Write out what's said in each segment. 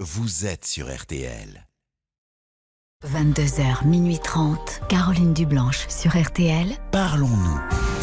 vous êtes sur RTL. 22h, minuit 30, Caroline Dublanche sur RTL. Parlons-nous.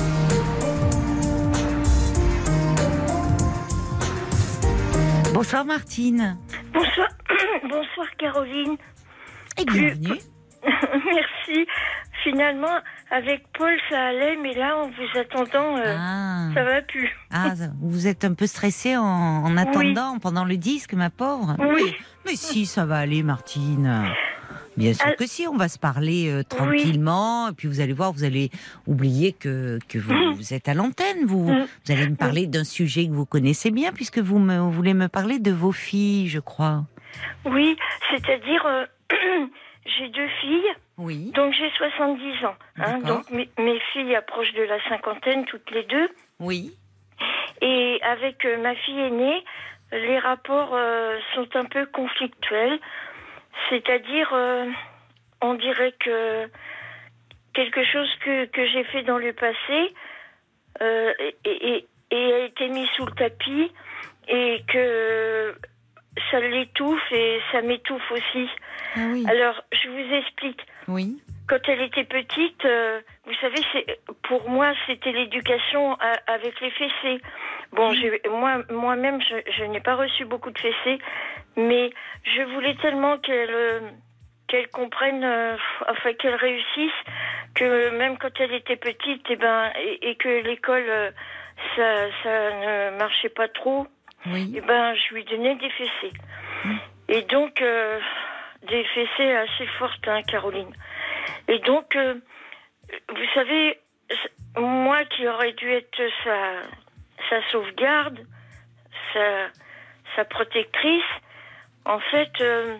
Bonsoir Martine. Bonsoir, bonsoir Caroline. Et bienvenue. Merci. Finalement, avec Paul, ça allait, mais là, en vous attendant, ça va plus. Vous êtes un peu stressée en attendant pendant le disque, ma pauvre. Oui. Mais si, ça va aller, Martine. Bien sûr que si, on va se parler tranquillement, et puis vous allez voir, vous allez oublier que vous êtes à l'antenne. Vous allez me parler d'un sujet que vous connaissez bien, puisque vous voulez me parler de vos filles, je crois. Oui, c'est-à-dire, j'ai 2 filles, donc j'ai 70 ans. Donc mes filles approchent de la cinquantaine, toutes les deux. Oui. Et avec ma fille aînée, les rapports sont un peu conflictuels. C'est-à-dire, on dirait que quelque chose que j'ai fait dans le passé et a été mis sous le tapis et que ça l'étouffe et ça m'étouffe aussi. Ah oui. Alors, je vous explique. Oui. Quand elle était petite, vous savez, pour moi, c'était l'éducation avec les fessées. Bon, moi-même, je n'ai pas reçu beaucoup de fessées, mais je voulais tellement qu'elle comprenne, qu'elle réussisse, que même quand elle était petite, et que l'école, ça ne marchait pas trop, je lui donnais des fessées. Et donc, des fessées assez fortes, Caroline. Et donc, vous savez, moi qui aurais dû être sa sauvegarde, sa protectrice, en fait,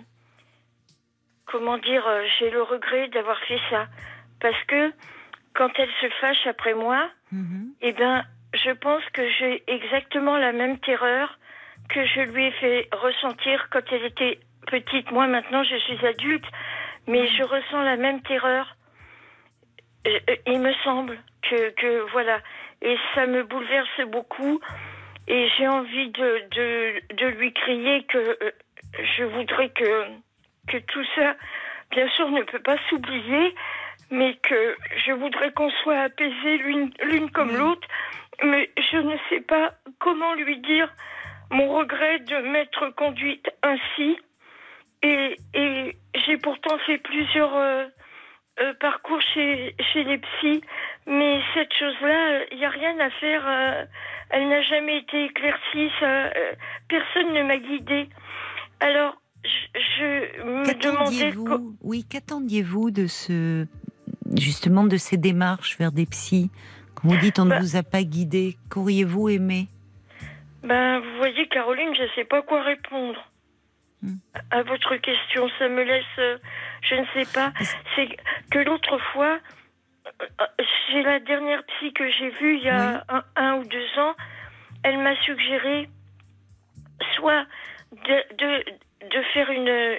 j'ai le regret d'avoir fait ça. Parce que quand elle se fâche après moi, je pense que j'ai exactement la même terreur que je lui ai fait ressentir quand elle était petite. Moi, maintenant, je suis adulte, mais je ressens la même terreur. Il me semble que voilà. Et ça me bouleverse beaucoup. Et j'ai envie de lui crier que je voudrais que tout ça, bien sûr, ne peut pas s'oublier, mais que je voudrais qu'on soit apaisés l'une comme l'autre. Mais je ne sais pas comment lui dire mon regret de m'être conduite ainsi. Et j'ai pourtant fait plusieurs parcours chez les psys, mais cette chose-là, il n'y a rien à faire. Elle n'a jamais été éclaircie. Personne ne m'a guidée. Alors, je me demandais... Qu'attendiez-vous de justement de ces démarches vers des psys? Quand vous dites on ne vous a pas guidé, qu'auriez-vous aimé? Vous voyez, Caroline, je ne sais pas quoi répondre à votre question. Ça me laisse... je ne sais pas. C'est que l'autre fois, chez la dernière psy que j'ai vue il y a un ou 2 ans, elle m'a suggéré soit de faire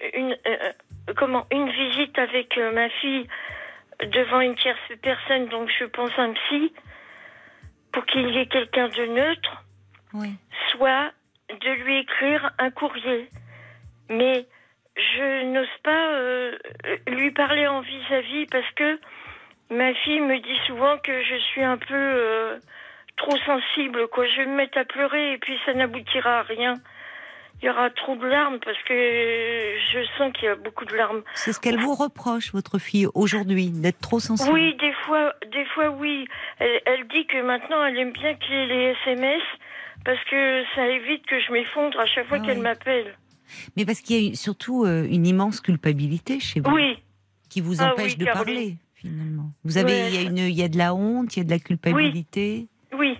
une visite avec ma fille devant une tierce personne, donc je pense un psy, pour qu'il y ait quelqu'un de neutre, soit de lui écrire un courrier. Mais je n'ose pas lui parler en vis-à-vis parce que ma fille me dit souvent que je suis un peu trop sensible, quoi. Je vais me mettre à pleurer et puis ça n'aboutira à rien. Il y aura trop de larmes parce que je sens qu'il y a beaucoup de larmes. C'est ce qu'elle vous reproche, votre fille, aujourd'hui, d'être trop sensible? Oui, des fois oui. Elle dit que maintenant elle aime bien qu'il y ait les SMS parce que ça évite que je m'effondre à chaque fois qu'elle m'appelle. Mais parce qu'il y a surtout une immense culpabilité chez vous, qui vous empêche de parler, finalement. Vous avez, il y a de la honte, il y a de la culpabilité. Oui.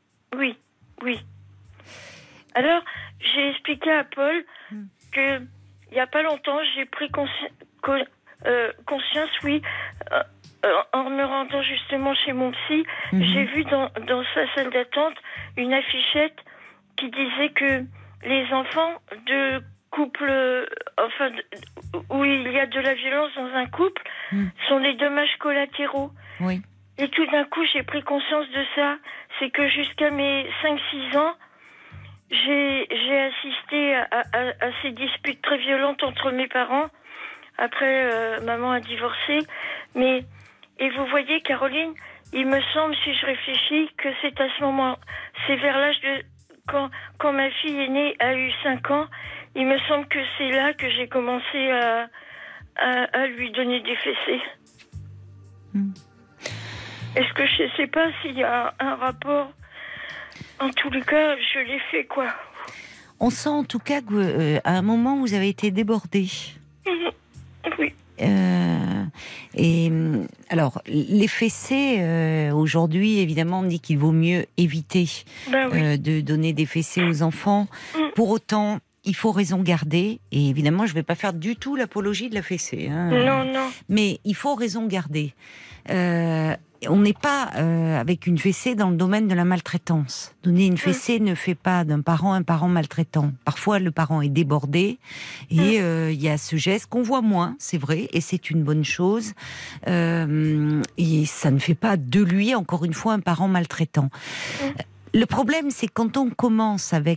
Alors, j'ai expliqué à Paul que il y a pas longtemps, j'ai pris conscience, en me rendant justement chez mon psy, j'ai vu dans sa salle d'attente une affichette qui disait que les enfants de couple, où il y a de la violence dans un couple, sont les dommages collatéraux. Oui. Et tout d'un coup, j'ai pris conscience de ça. C'est que jusqu'à mes 5-6 ans, j'ai assisté à ces disputes très violentes entre mes parents. Après, maman a divorcé. Et vous voyez, Caroline, il me semble, si je réfléchis, que c'est à ce moment, c'est vers l'âge de... Quand ma fille aînée a eu 5 ans, il me semble que c'est là que j'ai commencé à lui donner des fessées. Est-ce que je ne sais pas s'il y a un rapport? En tous les cas, je l'ai fait, quoi. On sent en tout cas qu'à un moment, vous avez été débordée. Oui. Et alors, les fessées, aujourd'hui, évidemment, on dit qu'il vaut mieux éviter de donner des fessées aux enfants. Pour autant, il faut raison garder. Et évidemment, je ne vais pas faire du tout l'apologie de la fessée. Non. Mais il faut raison garder. On n'est pas avec une fessée dans le domaine de la maltraitance. Donner une fessée ne fait pas d'un parent un parent maltraitant. Parfois, le parent est débordé et il y a ce geste qu'on voit moins, c'est vrai, et c'est une bonne chose. Et ça ne fait pas de lui, encore une fois, un parent maltraitant. Le problème, c'est quand on commence avec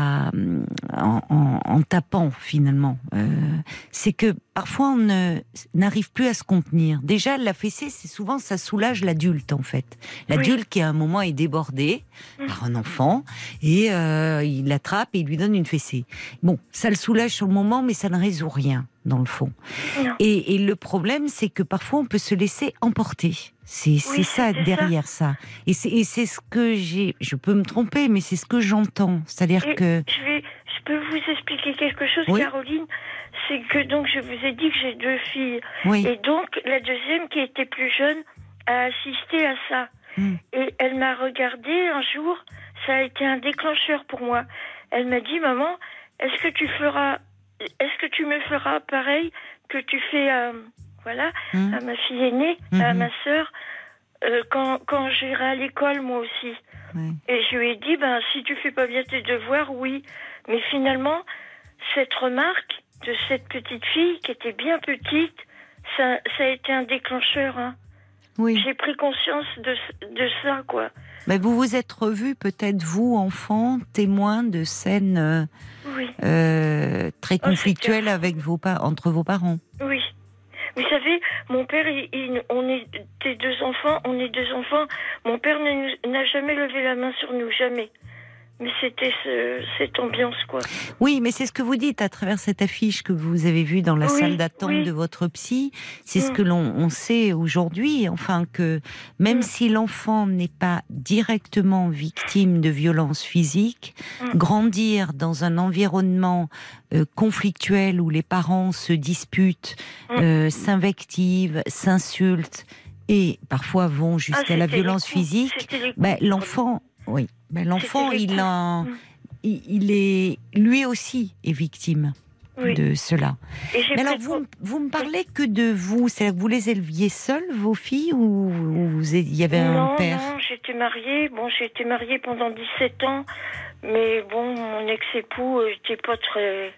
en tapant finalement, c'est que parfois on n'arrive plus à se contenir. Déjà, la fessée, c'est souvent ça soulage l'adulte en fait. L'adulte qui à un moment est débordé par un enfant et il l'attrape et il lui donne une fessée. Bon, ça le soulage sur le moment, mais ça ne résout rien dans le fond. Et le problème, c'est que parfois on peut se laisser emporter. C'est ça derrière ça. Et c'est ce que je peux me tromper, mais c'est ce que j'entends. C'est-à-dire que... Je peux vous expliquer quelque chose, Caroline? C'est que donc je vous ai dit que j'ai 2 filles. Oui. Et donc la deuxième, qui était plus jeune, a assisté à ça. Et elle m'a regardée un jour, ça a été un déclencheur pour moi. Elle m'a dit, maman, est-ce que tu me feras pareil que tu fais à ma fille aînée, à ma sœur, quand j'irai à l'école, moi aussi. Et je lui ai dit, si tu fais pas bien tes devoirs, oui. Mais finalement, cette remarque de cette petite fille, qui était bien petite, ça a été un déclencheur. Oui. J'ai pris conscience de ça, quoi. Mais vous vous êtes revus, peut-être vous, enfant, témoin de scènes très conflictuelles entre vos parents. Oui. Vous savez, mon père, on est 2 enfants, Mon père n'a jamais levé la main sur nous, jamais. Mais c'était cette ambiance, quoi. Oui, mais c'est ce que vous dites à travers cette affiche que vous avez vue dans la salle d'attente de votre psy. C'est ce que l'on sait aujourd'hui, enfin, que même si l'enfant n'est pas directement victime de violences physiques, grandir dans un environnement conflictuel où les parents se disputent, s'invectivent, s'insultent et parfois vont jusqu'à la violence physique, l'enfant... Oui, l'enfant, il est lui aussi est victime de cela. Mais alors, vous me parlez que de vous, c'est-à-dire que vous les éleviez seules, vos filles, ou il y avait un père? Non, j'étais mariée. Bon, j'ai été mariée pendant 17 ans, mais bon, mon ex-époux n'était pas très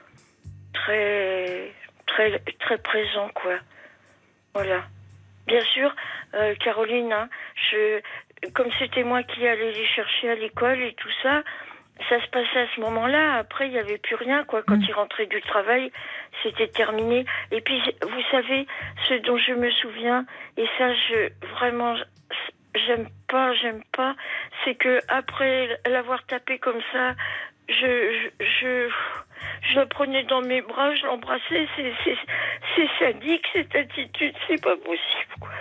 présent, quoi. Voilà. Bien sûr, Caroline, comme c'était moi qui allais les chercher à l'école et tout ça, ça se passait à ce moment-là. Après, il n'y avait plus rien, quoi. Quand ils rentraient du travail, c'était terminé. Et puis, vous savez, ce dont je me souviens, et ça, vraiment, j'aime pas, c'est que après l'avoir tapé comme ça, je le prenais dans mes bras, je l'embrassais. C'est sadique, cette attitude, c'est pas possible, quoi.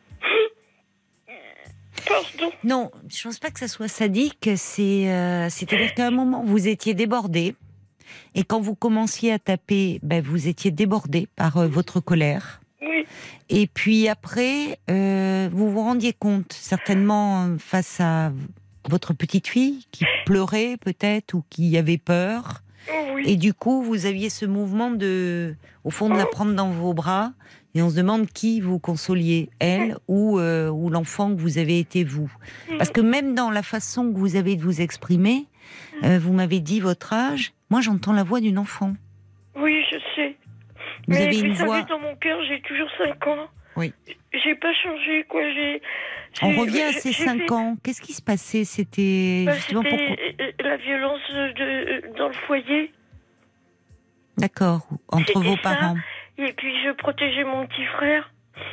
Pardon. Non, je pense pas que ça soit sadique. C'est-à-dire qu'à un moment, vous étiez débordé. Et quand vous commenciez à taper, vous étiez débordé par votre colère. Oui. Et puis après, vous vous rendiez compte, certainement face à votre petite fille qui pleurait peut-être ou qui avait peur. Oui. Et du coup, vous aviez ce mouvement au fond, de la prendre dans vos bras. Et on se demande qui vous consoliez, elle ou l'enfant que vous avez été vous. Parce que même dans la façon que vous avez de vous exprimer, vous m'avez dit votre âge, moi j'entends la voix d'une enfant. Oui, je sais. Vous avez une voix... savez, dans mon cœur, j'ai toujours 5 ans. Oui. J'ai pas changé, quoi. On revient à ces 5 ans. Qu'est-ce qui se passait? C'était justement la violence dans le foyer. D'accord, entre vos parents. Et puis je protégeais mon petit frère.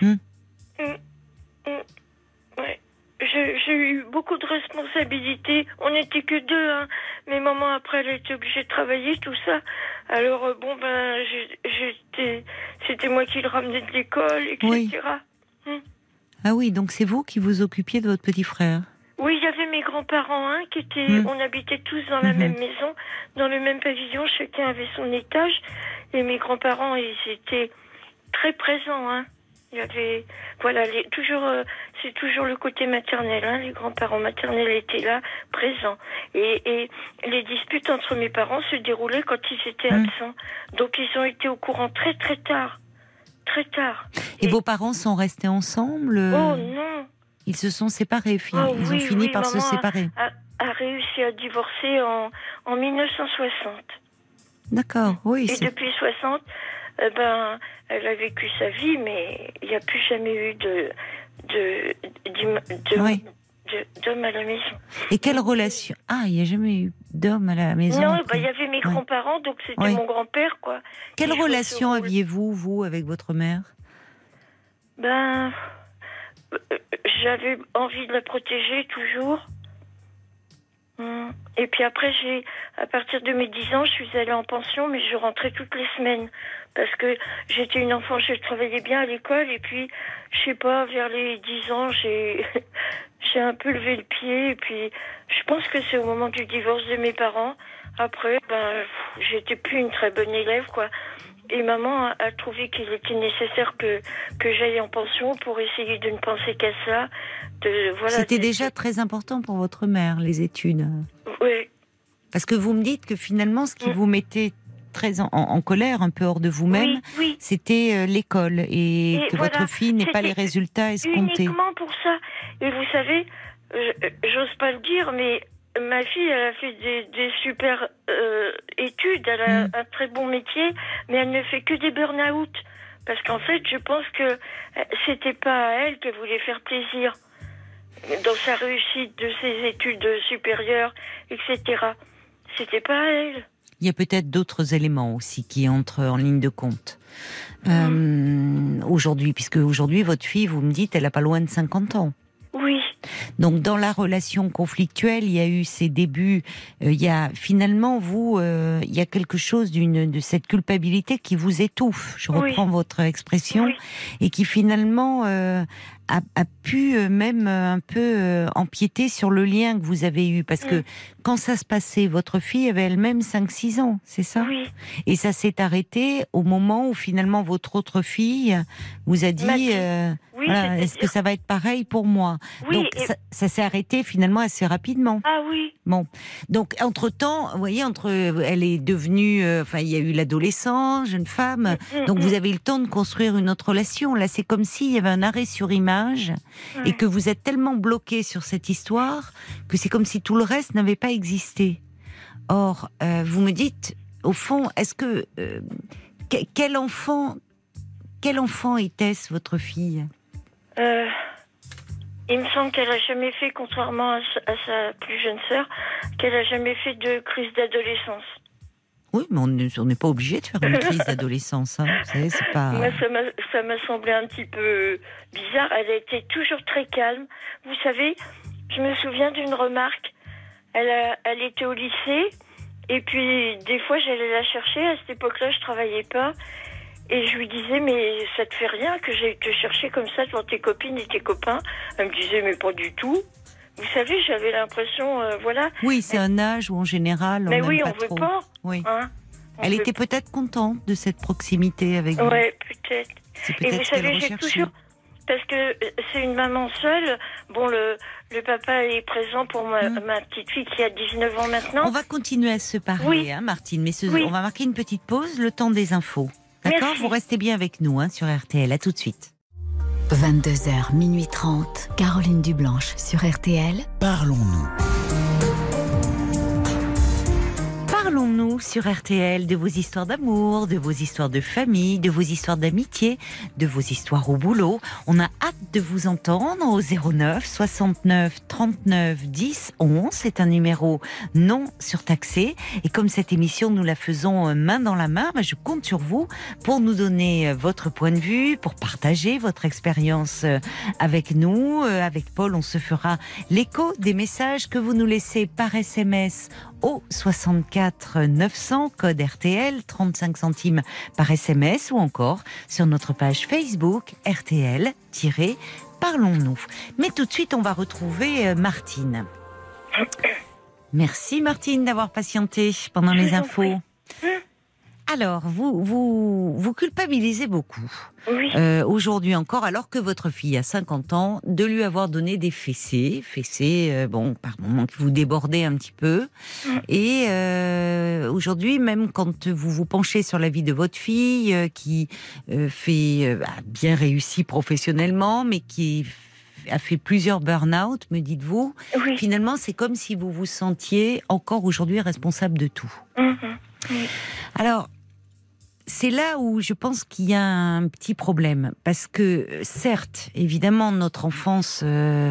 Ouais. J'ai eu beaucoup de responsabilités. On n'était que 2, hein. Mais maman, après, elle était obligée de travailler, tout ça. Alors, c'était moi qui le ramenais de l'école, etc. Oui. Ah oui, donc c'est vous qui vous occupiez de votre petit frère? Oui, il y avait mes grands-parents, hein, qui étaient... On habitait tous dans la même maison, dans le même pavillon. Chacun avait son étage. Et mes grands-parents, ils étaient très présents, hein. Il y avait, voilà, c'est toujours le côté maternel, hein. Les grands-parents maternels étaient là, présents. Et les disputes entre mes parents se déroulaient quand ils étaient absents. Donc ils ont été au courant très très tard. Très tard. Et vos parents sont restés ensemble? Oh non. Ils se sont séparés, ils ont fini par se séparer. A réussi à divorcer en 1960. D'accord, oui. Et depuis 60, elle a vécu sa vie, mais il n'y a plus jamais eu d'homme à la maison. Et quelle relation? Ah, il n'y a jamais eu d'homme à la maison? Non, il y avait mes grands-parents, donc c'était mon grand-père, quoi. Quelle relation aviez-vous, vous, avec votre mère? J'avais envie de la protéger, toujours. Et puis après, à partir de mes 10 ans, je suis allée en pension, mais je rentrais toutes les semaines. Parce que j'étais une enfant, je travaillais bien à l'école, et puis, je sais pas, vers les 10 ans, j'ai un peu levé le pied, et puis, je pense que c'est au moment du divorce de mes parents. Après, j'étais plus une très bonne élève, quoi. Et maman a trouvé qu'il était nécessaire que j'aille en pension pour essayer de ne penser qu'à ça. C'était déjà très important pour votre mère, les études. Oui. Parce que vous me dites que finalement, ce qui vous mettait très en colère, un peu hors de vous-même, c'était l'école et que votre fille n'ait pas les résultats escomptés. Uniquement pour ça. Et vous savez, j'ose pas le dire, mais ma fille, elle a fait des super études, elle a un très bon métier, mais elle ne fait que des burn-out. Parce qu'en fait, je pense que c'était pas à elle qu'elle voulait faire plaisir dans sa réussite de ses études supérieures, etc. C'était pas à elle. Il y a peut-être d'autres éléments aussi qui entrent en ligne de compte. Aujourd'hui, puisque aujourd'hui, votre fille, vous me dites, elle a pas loin de 50 ans. Oui. Donc dans la relation conflictuelle, il y a eu ces débuts, il y a finalement il y a quelque chose de cette culpabilité qui vous étouffe, je reprends votre expression, et qui finalement a pu même un peu empiéter sur le lien que vous avez eu, parce que quand ça se passait, votre fille avait elle-même 5-6 ans, c'est ça? Oui. Et ça s'est arrêté au moment où finalement votre autre fille vous a dit voilà, est-ce que ça va être pareil pour moi? Donc ça s'est arrêté finalement assez rapidement. Ah oui. Bon, donc entre-temps, vous voyez, elle est devenue, il y a eu l'adolescence, jeune femme, donc vous avez eu le temps de construire une autre relation. Là, c'est comme s'il y avait un arrêt sur image et que vous êtes tellement bloqué sur cette histoire que c'est comme si tout le reste n'avait pas existé. Or, vous me dites, au fond, est-ce que quel enfant était-ce, votre fille? Il me semble qu'elle a jamais fait, contrairement à sa plus jeune sœur, qu'elle a jamais fait de crise d'adolescence. Oui, mais on n'est pas obligé de faire une crise d'adolescence. Hein. Vous savez, c'est pas... Moi, ça m'a semblé un petit peu bizarre. Elle était toujours très calme. Vous savez, je me souviens d'une remarque. Elle était au lycée, et puis des fois, j'allais la chercher. À cette époque-là, je travaillais pas. Et je lui disais, mais ça te fait rien que j'aille te chercher comme ça devant tes copines et tes copains? Elle me disait, mais pas du tout. Vous savez, j'avais l'impression, voilà. Oui, c'est un âge où en général, on n'aime pas trop. Veut pas. Oui. Hein, elle était peut-être contente de cette proximité avec vous. Ouais, peut-être. Et vous savez, j'ai toujours... Parce que c'est une maman seule. Bon, le papa est présent pour ma petite fille qui a 19 ans maintenant. On va continuer à se parler, hein, Martine, mais on va marquer une petite pause, le temps des infos. D'accord? Merci. Vous restez bien avec nous sur RTL. À tout de suite. 22h, minuit 30. Caroline Dublanche sur RTL. Parlons-nous. Parlons-nous Parlons-nous sur RTL de vos histoires d'amour, de vos histoires de famille, de vos histoires d'amitié, de vos histoires au boulot. On a hâte de vous entendre au 09 69 39 10 11. C'est un numéro non surtaxé. Et comme cette émission, nous la faisons main dans la main, je compte sur vous pour nous donner votre point de vue, pour partager votre expérience avec nous. Avec Paul, on se fera l'écho des messages que vous nous laissez par SMS au 64 900, code RTL, 35 centimes par SMS, ou encore sur notre page Facebook RTL-Parlons-nous. Mais tout de suite, on va retrouver Martine. Merci Martine d'avoir patienté pendant les infos. Alors, vous culpabilisez beaucoup. Oui. Aujourd'hui encore, alors que votre fille a 50 ans, de lui avoir donné des fessées, par moments qui vous débordaient un petit peu. Et aujourd'hui, même quand vous vous penchez sur la vie de votre fille, qui bien réussi professionnellement, mais qui a fait plusieurs burn-out, me dites-vous, Oui. finalement, c'est comme si vous vous sentiez encore aujourd'hui responsable de tout. Oui. Alors, c'est là où je pense qu'il y a un petit problème, parce que certes, évidemment, notre enfance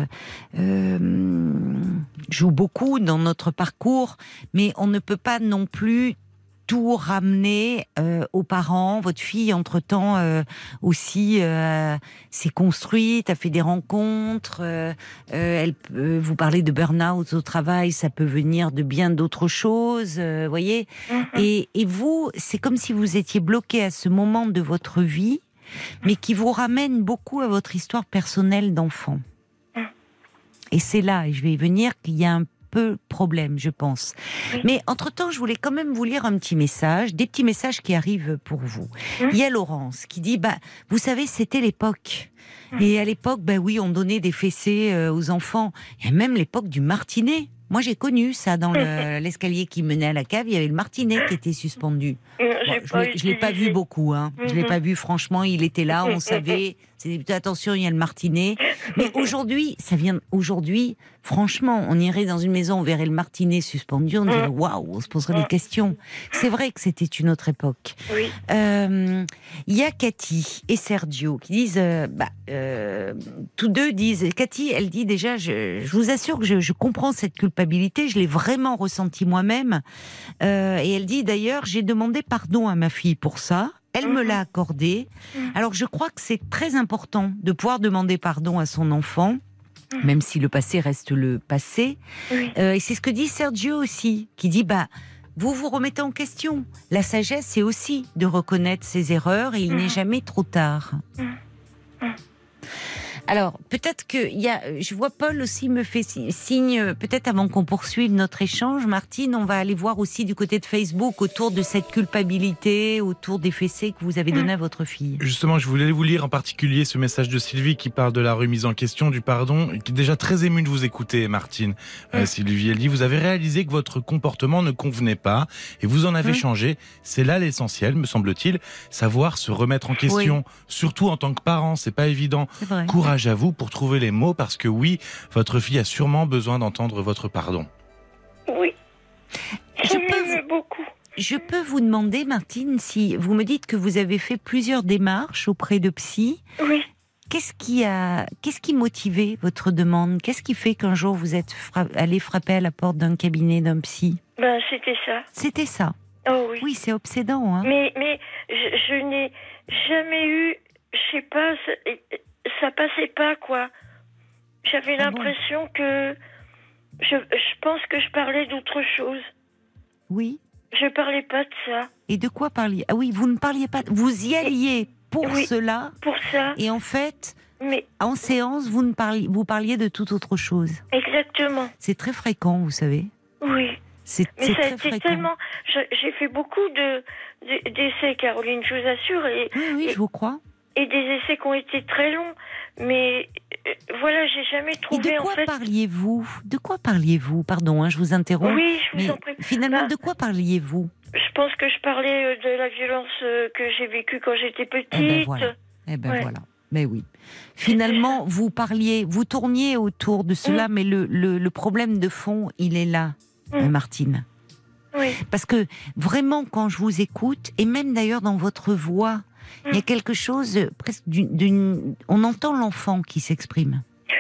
joue beaucoup dans notre parcours, mais on ne peut pas non plus tout ramener aux parents. Votre fille, entre-temps, aussi s'est construite, a fait des rencontres. Elle peut vous parler de burn-out au travail, ça peut venir de bien d'autres choses, voyez. Et vous, c'est comme si vous étiez bloqué à ce moment de votre vie, mais qui vous ramène beaucoup à votre histoire personnelle d'enfant. Et c'est là, et je vais y venir, qu'il y a un peu problème, je pense. Oui. Mais entre-temps, je voulais quand même vous lire un petit message, des petits messages qui arrivent pour vous. Il y a Laurence qui dit, vous savez, c'était l'époque. Et à l'époque, oui, on donnait des fessées aux enfants. Il y a même l'époque du martinet. Moi, j'ai connu ça dans l'escalier qui menait à la cave. Il y avait le martinet qui était suspendu. Je l'ai pas vu beaucoup. Je l'ai pas vu. Franchement, il était là. On savait. Attention, il y a le martinet. Mais aujourd'hui, franchement, on irait dans une maison, on verrait le martinet suspendu, on dirait waouh, on se poserait des questions. C'est vrai que c'était une autre époque. Oui. Il y a Cathy et Sergio qui disent, tous deux disent, Cathy, elle dit déjà, je vous assure que je comprends cette culpabilité, je l'ai vraiment ressentie moi-même. Et elle dit d'ailleurs, j'ai demandé pardon à ma fille pour ça. Elle me l'a accordé. Alors je crois que c'est très important de pouvoir demander pardon à son enfant, même si le passé reste le passé. Oui. Et c'est ce que dit Sergio aussi, qui dit vous vous remettez en question. La sagesse, c'est aussi de reconnaître ses erreurs et il n'est jamais trop tard. Alors, peut-être que je vois Paul aussi me fait signe, peut-être avant qu'on poursuive notre échange, Martine, on va aller voir aussi du côté de Facebook autour de cette culpabilité, autour des fessées que vous avez données à votre fille. Justement, je voulais vous lire en particulier ce message de Sylvie qui parle de la remise en question, du pardon, et qui est déjà très émue de vous écouter, Martine. Sylvie, elle dit, vous avez réalisé que votre comportement ne convenait pas et vous en avez changé. C'est là l'essentiel, me semble-t-il, savoir se remettre en question, surtout en tant que parent, c'est pas évident. C'est vrai. Courage à vous pour trouver les mots, parce que oui, votre fille a sûrement besoin d'entendre votre pardon. Oui. Beaucoup. Je peux vous demander, Martine, si vous me dites que vous avez fait plusieurs démarches auprès de psy. Oui. Qu'est-ce qui motivait votre demande? Qu'est-ce qui fait qu'un jour vous êtes allé frapper à la porte d'un cabinet d'un psy? C'était ça. C'était ça. Oh oui. Oui, c'est obsédant, hein. Mais je n'ai jamais eu, je sais pas, ça passait pas, quoi. J'avais l'impression que je pense que je parlais d'autre chose. Oui. Je parlais pas de ça. Et de quoi parliez? Ah oui, vous ne parliez pas. Vous y alliez pour cela. Pour ça. Et en fait, en séance, vous parliez de toute autre chose. Exactement. C'est très fréquent, vous savez. Oui. Mais ça a été tellement. J'ai fait beaucoup d'essais, Caroline, je vous assure. Oui, je vous crois. Et des essais qui ont été très longs. Mais voilà, j'ai jamais trouvé. Et de quoi parliez-vous? De quoi parliez-vous? Pardon, je vous interromps. Oui, je vous en prie. Finalement, de quoi parliez-vous? Je pense que je parlais de la violence que j'ai vécue quand j'étais petite. Voilà. Mais oui. Finalement, vous tourniez autour de cela, mais le problème de fond, il est là, Martine. Oui. Parce que vraiment, quand je vous écoute, et même d'ailleurs dans votre voix, il y a quelque chose presque on entend l'enfant qui s'exprime.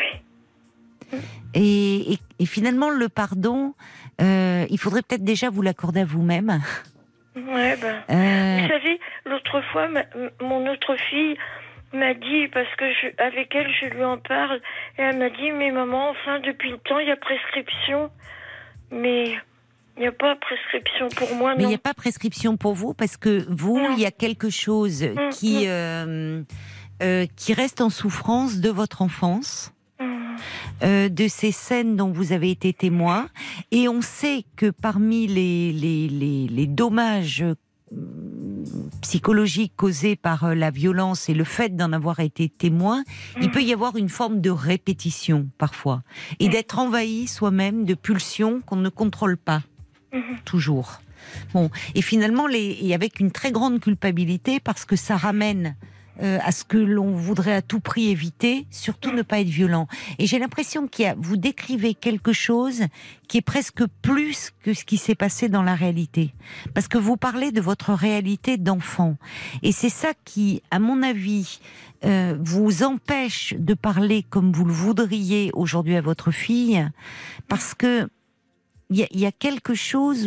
Et finalement, le pardon, il faudrait peut-être déjà vous l'accorder à vous-même. Ouais, vous savez, l'autre fois, mon autre fille m'a dit, parce que avec elle, je lui en parle, et elle m'a dit, mais maman, enfin, depuis le temps, il y a prescription, mais il n'y a pas prescription pour moi, non. Mais il n'y a pas prescription pour vous, parce que vous, il y a quelque chose qui reste en souffrance de votre enfance. De ces scènes dont vous avez été témoin, et on sait que parmi les dommages psychologiques causés par la violence et le fait d'en avoir été témoin, il peut y avoir une forme de répétition parfois, et d'être envahi soi-même de pulsions qu'on ne contrôle pas toujours. Bon, et finalement, et avec une très grande culpabilité, parce que ça ramène à ce que l'on voudrait à tout prix éviter, surtout ne pas être violent. Et j'ai l'impression vous décrivez quelque chose qui est presque plus que ce qui s'est passé dans la réalité. Parce que vous parlez de votre réalité d'enfant. Et c'est ça qui, à mon avis, vous empêche de parler comme vous le voudriez aujourd'hui à votre fille, parce que il y a quelque chose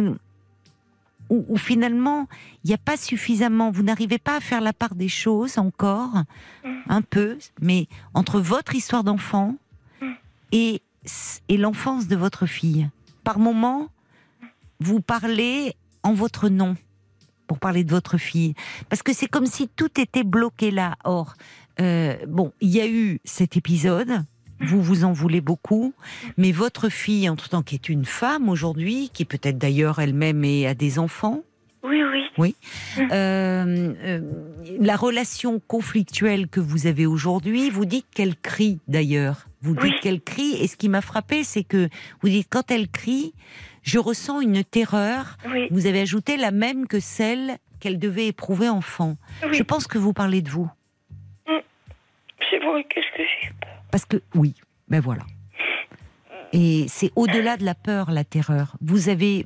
où finalement, il n'y a pas suffisamment, vous n'arrivez pas à faire la part des choses encore, un peu, mais entre votre histoire d'enfant et l'enfance de votre fille. Par moment, vous parlez en votre nom, pour parler de votre fille. Parce que c'est comme si tout était bloqué là. Or, il y a eu cet épisode, vous en voulez beaucoup, mais votre fille, entre-temps, qui est une femme aujourd'hui, qui peut-être d'ailleurs elle-même a des enfants. Oui. La relation conflictuelle que vous avez aujourd'hui, vous dites qu'elle crie d'ailleurs. Vous dites qu'elle crie, et ce qui m'a frappé, c'est que vous dites, quand elle crie, je ressens une terreur. Oui. Vous avez ajouté la même que celle qu'elle devait éprouver enfant. Oui. Je pense que vous parlez de vous. C'est vrai, qu'est-ce que j'ai peur. Parce que, oui, ben voilà. Et c'est au-delà de la peur, la terreur. Vous avez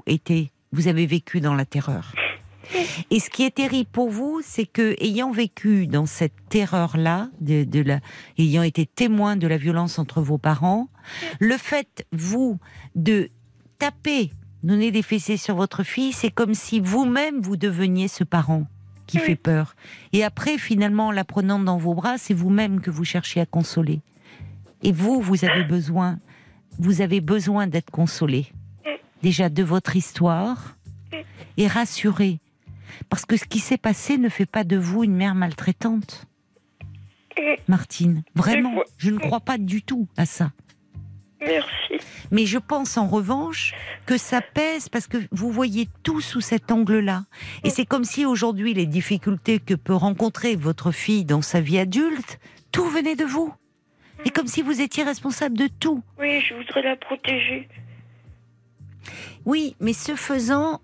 vécu dans la terreur. Et ce qui est terrible pour vous, c'est que, ayant vécu dans cette terreur-là, ayant été témoin de la violence entre vos parents, le fait, vous, de taper, donner des fessées sur votre fille, c'est comme si vous-même vous deveniez ce parent qui fait peur. Et après, finalement, en la prenant dans vos bras, c'est vous-même que vous cherchez à consoler. Et vous avez besoin d'être consolé. Déjà de votre histoire, et rassuré. Parce que ce qui s'est passé ne fait pas de vous une mère maltraitante. Martine, vraiment, je ne crois pas du tout à ça. Merci. Mais je pense en revanche que ça pèse, parce que vous voyez tout sous cet angle-là. Et c'est comme si aujourd'hui les difficultés que peut rencontrer votre fille dans sa vie adulte, tout venait de vous. Et comme si vous étiez responsable de tout. Oui, je voudrais la protéger. Oui, mais ce faisant,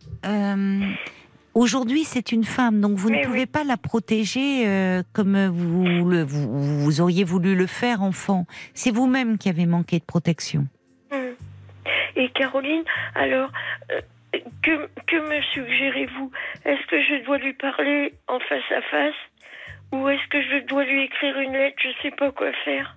aujourd'hui c'est une femme, donc vous ne pouvez pas la protéger comme vous auriez voulu le faire enfant. C'est vous-même qui avez manqué de protection. Et Caroline, alors, que me suggérez-vous? Est-ce que je dois lui parler en face à face? Ou est-ce que je dois lui écrire une lettre? Je ne sais pas quoi faire.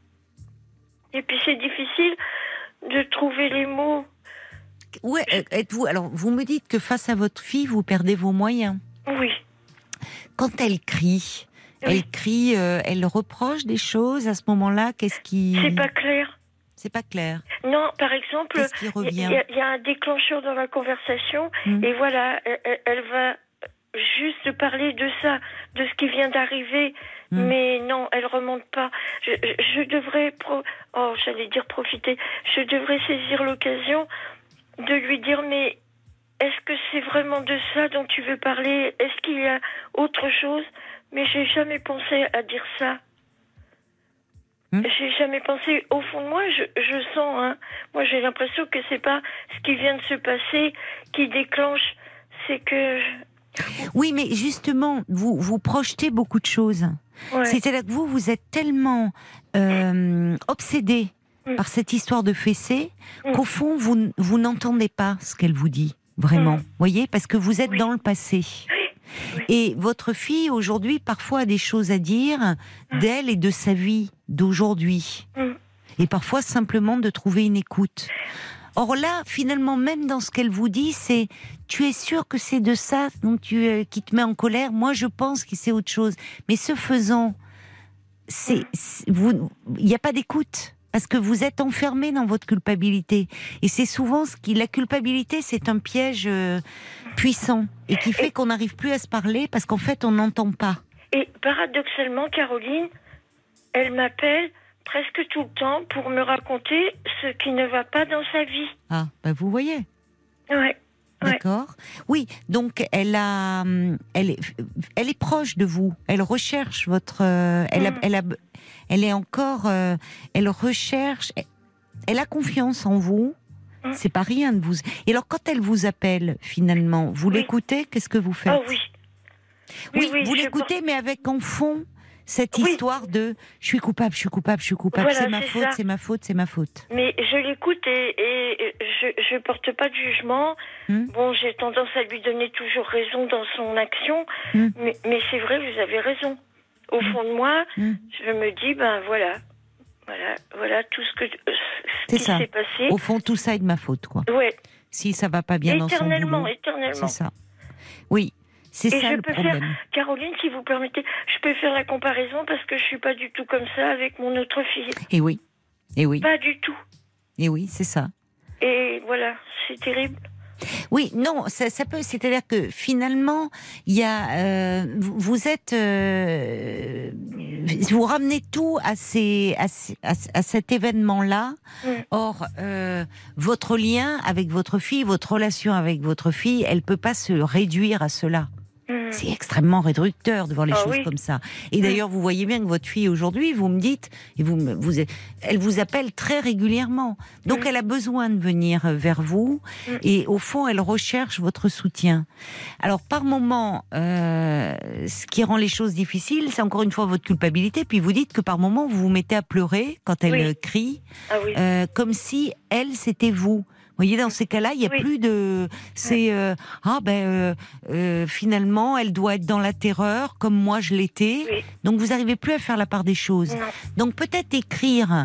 Et puis c'est difficile de trouver les mots. Ouais, êtes-vous, alors vous me dites que face à votre fille, vous perdez vos moyens. Oui. Quand elle crie, elle reproche des choses à ce moment-là. Qu'est-ce qui... C'est pas clair. C'est pas clair. Non, par exemple, qu'est-ce qui revient? Il y a un déclencheur dans la conversation, et voilà, elle va juste parler de ça, de ce qui vient d'arriver, mais non, elle remonte pas. Je devrais, j'allais dire profiter, je devrais saisir l'occasion de lui dire, mais est-ce que c'est vraiment de ça dont tu veux parler? Est-ce qu'il y a autre chose? Mais j'ai jamais pensé à dire ça. J'ai jamais pensé. Au fond de moi, je sens, moi j'ai l'impression que c'est pas ce qui vient de se passer qui déclenche, c'est que... Oui, mais justement, vous projetez beaucoup de choses. Ouais. C'est-à-dire que vous êtes tellement obsédé par cette histoire de fessée, qu'au fond, vous n'entendez pas ce qu'elle vous dit, vraiment. Voyez, parce que vous êtes dans le passé. Et votre fille, aujourd'hui, parfois a des choses à dire d'elle et de sa vie, d'aujourd'hui. Et parfois, simplement de trouver une écoute. Or là, finalement, même dans ce qu'elle vous dit, c'est « tu es sûr que c'est de ça dont qui te met en colère ? Moi, je pense que c'est autre chose. » Mais ce faisant, il n'y a pas d'écoute. Parce que vous êtes enfermé dans votre culpabilité. Et c'est souvent la culpabilité, c'est un piège puissant. Et qui fait qu'on n'arrive plus à se parler parce qu'en fait, on n'entend pas. Et paradoxalement, Caroline, elle m'appelle presque tout le temps pour me raconter ce qui ne va pas dans sa vie. Ah, bah vous voyez. Ouais. D'accord. Oui, donc elle est proche de vous. Elle recherche votre. Elle est encore. Elle recherche. Elle a confiance en vous. C'est pas rien de vous. Et alors, quand elle vous appelle, finalement, vous l'écoutez ? Qu'est-ce que vous faites ? Oh oui. Oui, vous l'écoutez, mais avec en fond cette histoire de je suis coupable, Voilà, c'est ma faute. Mais je l'écoute et je porte pas de jugement. Bon, j'ai tendance à lui donner toujours raison dans son action, mais c'est vrai, vous avez raison. Au fond de moi, je me dis, ben voilà tout ce qui s'est passé. Au fond, tout ça est de ma faute, quoi. Ouais. Si ça va pas bien dans son boulot. Éternellement. C'est ça. Oui. C'est ça le problème. Caroline, si vous permettez, je peux faire la comparaison parce que je suis pas du tout comme ça avec mon autre fille. Et oui. Pas du tout. Et oui, c'est ça. Et voilà, c'est terrible. Oui, non, ça peut. C'est-à-dire que finalement, il y a, vous ramenez tout à cet événement-là. Or, votre lien avec votre fille, votre relation avec votre fille, elle peut pas se réduire à cela. C'est extrêmement réducteur de voir les choses comme ça. Et d'ailleurs, vous voyez bien que votre fille aujourd'hui, vous me dites, et elle vous appelle très régulièrement. Donc, elle a besoin de venir vers vous. Et au fond, elle recherche votre soutien. Alors, par moment, ce qui rend les choses difficiles, c'est encore une fois votre culpabilité. Puis vous dites que par moment, vous vous mettez à pleurer quand elle crie, comme si elle, c'était vous. Vous voyez, dans ces cas-là, il n'y a plus de... C'est... finalement, elle doit être dans la terreur, comme moi je l'étais. Oui. Donc, vous n'arrivez plus à faire la part des choses. Non. Donc, peut-être écrire,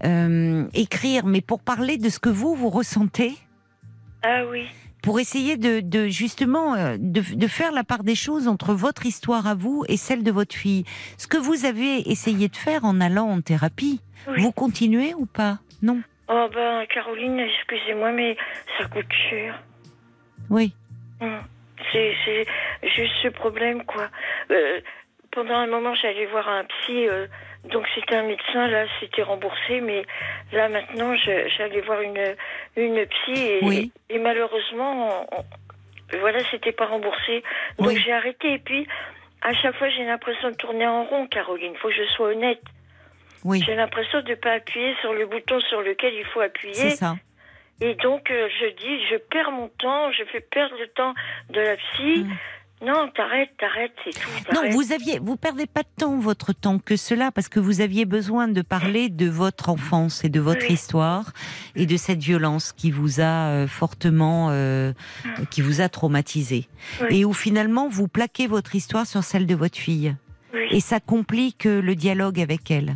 mais pour parler de ce que vous ressentez. Ah oui. Pour essayer justement de faire la part des choses entre votre histoire à vous et celle de votre fille. Ce que vous avez essayé de faire en allant en thérapie, vous continuez ou pas ? Non. Oh ben Caroline, excusez-moi, mais ça coûte cher. Oui. C'est juste ce problème, quoi. Pendant un moment, j'allais voir un psy, donc c'était un médecin, là, c'était remboursé, mais là, maintenant, j'allais voir une psy, et malheureusement, voilà, c'était pas remboursé. Donc j'ai arrêté, et puis, à chaque fois, j'ai l'impression de tourner en rond, Caroline, faut que je sois honnête. Oui. J'ai l'impression de ne pas appuyer sur le bouton sur lequel il faut appuyer. C'est ça. Et donc, je perds mon temps, je fais perdre le temps de la psy. Non, t'arrêtes, c'est tout. T'arrêtes. Non, vous perdez pas de temps, votre temps que cela, parce que vous aviez besoin de parler de votre enfance et de votre histoire et de cette violence qui vous a fortement, qui vous a traumatisé. Et où finalement, vous plaquez votre histoire sur celle de votre fille. Et ça complique le dialogue avec elle.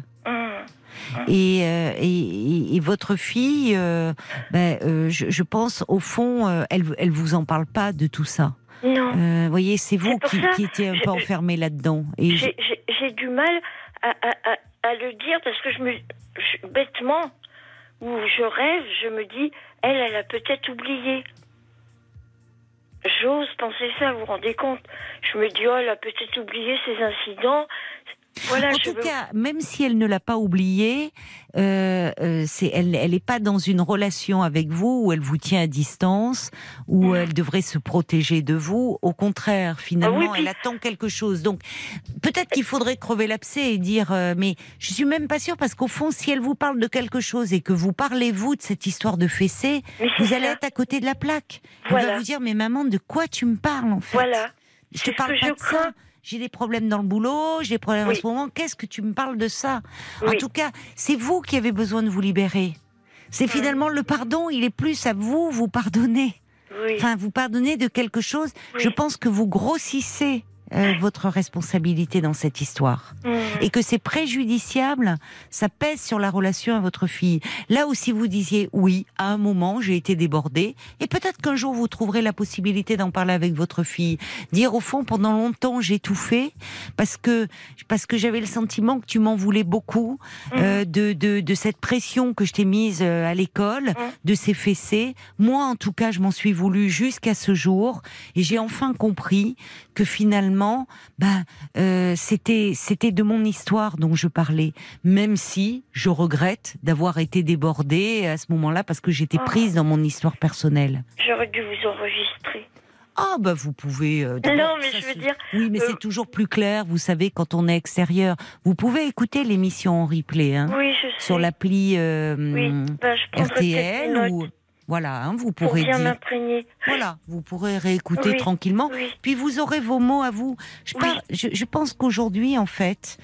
Et votre fille, je pense, au fond, elle vous en parle pas de tout ça. Non. Voyez, c'est vous qui étiez un peu enfermée là-dedans. Et j'ai du mal à le dire parce que bêtement, où je rêve, je me dis, elle a peut-être oublié. J'ose penser ça, vous vous rendez compte ? Je me dis, elle a peut-être oublié ces incidents. Voilà, en tout cas, même si elle ne l'a pas oublié, elle n'est pas dans une relation avec vous où elle vous tient à distance, où elle devrait se protéger de vous. Au contraire, finalement, elle attend quelque chose. Donc, peut-être qu'il faudrait crever l'abcès et dire, mais je suis même pas sûre parce qu'au fond, si elle vous parle de quelque chose et que vous parlez vous de cette histoire de fessée, vous allez être à côté de la plaque. Elle va vous dire, mais maman, de quoi tu me parles en fait ? Voilà. Je te parle pas de ça. j'ai des problèmes dans le boulot, j'ai des problèmes en ce moment, qu'est-ce que tu me parles de ça ? En tout cas, c'est vous qui avez besoin de vous libérer. C'est finalement le pardon, il est plus à vous pardonner. Enfin, vous pardonnez de quelque chose. Je pense que vous grossissez votre responsabilité dans cette histoire. Et que c'est préjudiciable, ça pèse sur la relation à votre fille. Là où si vous disiez oui, à un moment j'ai été débordée, et peut-être qu'un jour vous trouverez la possibilité d'en parler avec votre fille, dire au fond pendant longtemps j'ai tout fait parce que j'avais le sentiment que tu m'en voulais beaucoup, de cette pression que je t'ai mise à l'école, de ces fessées. Moi en tout cas je m'en suis voulu jusqu'à ce jour, et j'ai enfin compris que finalement c'était de mon histoire dont je parlais, même si je regrette d'avoir été débordée à ce moment-là parce que j'étais prise dans mon histoire personnelle. J'aurais dû vous enregistrer. Ah vous pouvez... non, mais je veux dire... Oui, mais c'est toujours plus clair, vous savez, quand on est extérieur. Vous pouvez écouter l'émission en replay, oui, je sais. sur l'appli je RTL ou... Voilà, vous pourrez bien dire. m'imprégner. Voilà, vous pourrez réécouter tranquillement. Puis vous aurez vos mots à vous. Je pense qu'aujourd'hui, en fait,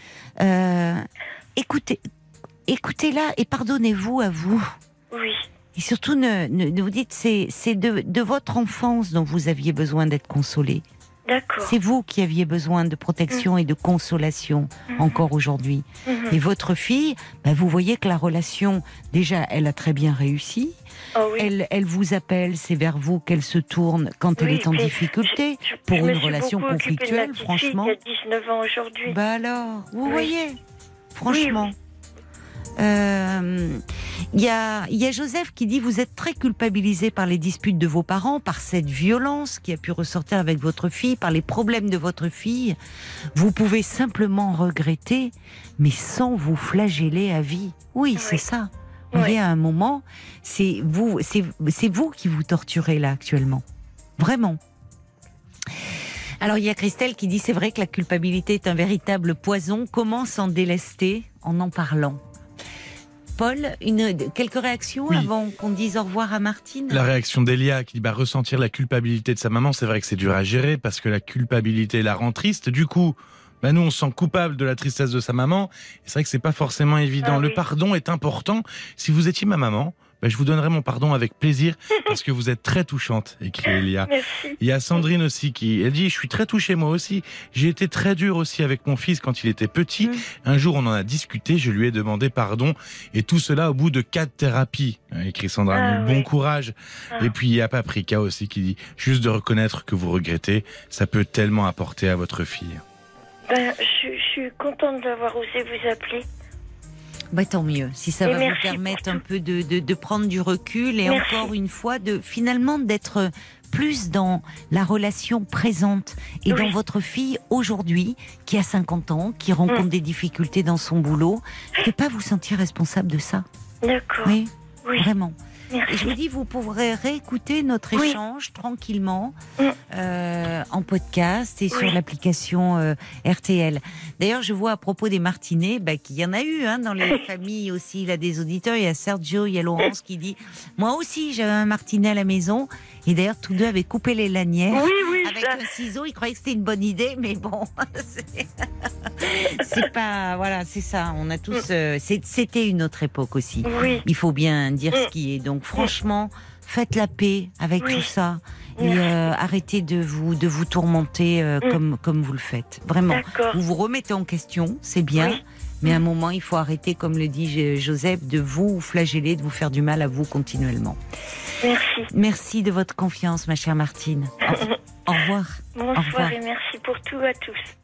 écoutez-la et pardonnez-vous à vous. Oui. Et surtout, ne vous dites, c'est de votre enfance dont vous aviez besoin d'être consolé. D'accord. C'est vous qui aviez besoin de protection et de consolation encore aujourd'hui. Et votre fille, vous voyez que la relation, déjà, elle a très bien réussi. Elle vous appelle, c'est vers vous qu'elle se tourne quand elle est en difficulté. Pour une relation conflictuelle, franchement. Il y a 19 ans aujourd'hui. Alors, vous voyez, franchement. Il y a Joseph qui dit: vous êtes très culpabilisé par les disputes de vos parents, par cette violence qui a pu ressortir avec votre fille, par les problèmes de votre fille. Vous pouvez simplement regretter, mais sans vous flageller à vie. Oui, c'est ça. Vous voyez, à un moment, c'est vous qui vous torturez là actuellement. Vraiment. Alors il y a Christelle qui dit: c'est vrai que la culpabilité est un véritable poison. Comment s'en délester en parlant? Paul, quelques réactions avant qu'on dise au revoir à Martine? La réaction d'Elia qui dit ressentir la culpabilité de sa maman, c'est vrai que c'est dur à gérer parce que la culpabilité la rend triste. Du coup, nous on se sent coupable de la tristesse de sa maman. Et c'est vrai que c'est pas forcément évident. Le pardon est important. Si vous étiez ma maman, je vous donnerai mon pardon avec plaisir parce que vous êtes très touchante, écrit Elia. Merci. Il y a Sandrine aussi elle dit: je suis très touchée moi aussi. J'ai été très dur aussi avec mon fils quand il était petit. Un jour on en a discuté, je lui ai demandé pardon et tout cela au bout de 4 thérapies, écrit Sandra. Bon courage. Et puis il y a Paprika aussi qui dit: juste de reconnaître que vous regrettez, ça peut tellement apporter à votre fille. Je suis contente d'avoir osé vous appeler. Tant mieux, si ça va vous permettre un peu de prendre du recul et encore une fois finalement d'être plus dans la relation présente et dans votre fille aujourd'hui qui a 50 ans, qui rencontre des difficultés dans son boulot, de ne pas vous sentir responsable de ça. D'accord. Oui. Vraiment. Merci. Et je vous dis, vous pourrez réécouter notre échange tranquillement en podcast et sur l'application RTL. D'ailleurs, je vois à propos des Martinets qu'il y en a eu dans les familles aussi. Il y a des auditeurs, il y a Sergio, il y a Laurence qui dit: moi aussi j'avais un Martinet à la maison. Et d'ailleurs, tous deux avaient coupé les lanières avec un ciseau. Ils croyaient que c'était une bonne idée, mais bon, c'est pas... Voilà, c'est ça. On a tous... c'était une autre époque aussi. Il faut bien dire ce qui est. Donc franchement, faites la paix avec tout ça. Et arrêtez de vous tourmenter comme vous le faites. Vraiment. Vous vous remettez en question, c'est bien. Mais à un moment, il faut arrêter, comme le dit Joseph, de vous flageller, de vous faire du mal à vous continuellement. Merci. Merci de votre confiance, ma chère Martine. Au revoir. Bonsoir et merci pour tout à tous.